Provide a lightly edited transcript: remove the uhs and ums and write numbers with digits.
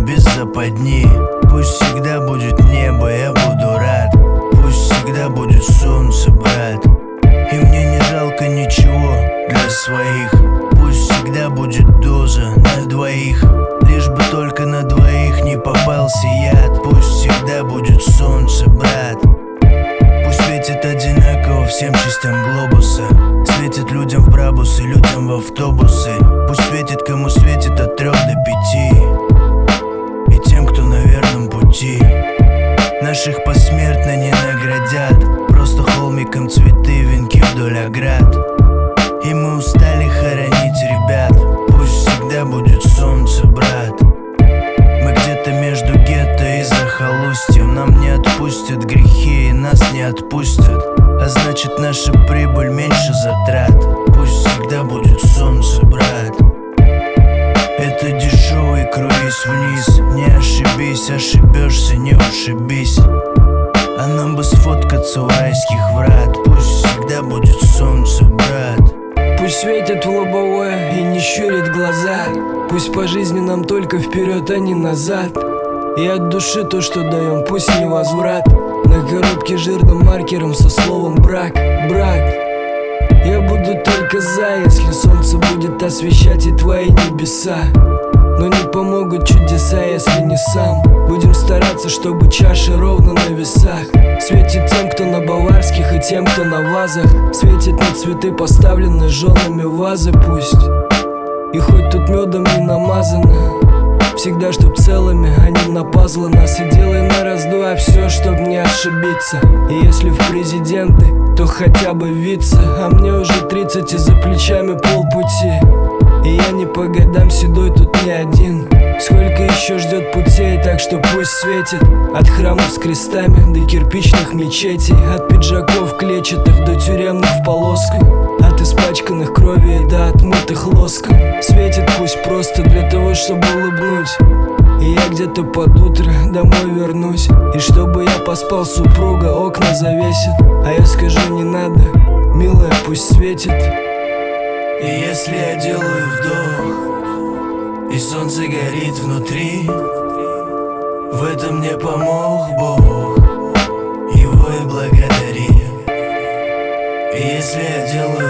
без западни. Пусть всегда будет небо, я буду рад. Пусть всегда будет солнце, брат. И мне не жалко ничего для своих. Пусть всегда будет доза на двоих. Лишь бы только на двоих не попался яд. Пусть всегда будет солнце, брат. Пусть светит одинаково всем частям глобуса. Светит людям в брабусы, людям в автобусы. Пусть светит кому светит от 3 до 5. И тем, кто на верном пути. Наших посмертно не наградят. Просто холмиком цветы, венки вдоль оград. И мы устали хоронить ребят. Пусть всегда будет солнце, брат. Мы где-то между гетто и захолустьем. Нам не отпустят грехи и нас не отпустят. А значит наша прибыль меньше затрат. Пусть всегда будет солнце, брат. Это дешевый круиз вниз. Не ошибись, ошибешься, не ушибись. А нам бы сфоткаться у райских врат. Пусть всегда будет солнце, брат. Пусть светит в лобовое и не щурит глаза. Пусть по жизни нам только вперед, а не назад. И от души то, что даем, пусть не возврат. На коробке жирным маркером со словом брак. Брат, я буду только за, если солнце будет освещать и твои небеса. Но не помогут чудеса, если не сам. Будем стараться, чтобы чаши ровно на весах. Светит тем, кто на баварских, и тем, кто на вазах. Светит на цветы, поставленные женами вазы пусть. И хоть тут медом не намазано, всегда чтоб целыми, а не на пазлы нас. И делай на раз-два все, чтоб не ошибиться. И если в президенты, то хотя бы вице. А мне уже 30 и за плечами полпути. И я не по годам седой тут не один. Сколько еще ждет путей, так что пусть светит. От храмов с крестами до кирпичных мечетей. От пиджаков клетчатых до тюремных в полосках. От испачканных кровью до отмытых лоском. Светит пусть просто для того, чтобы улыбнуть. И я где-то под утро домой вернусь. И чтобы я поспал, супруга окна завесит. А я скажу не надо, милая, пусть светит. И если я делаю вдох, и солнце горит внутри, в этом мне помог Бог, его и благодари. И если я делаю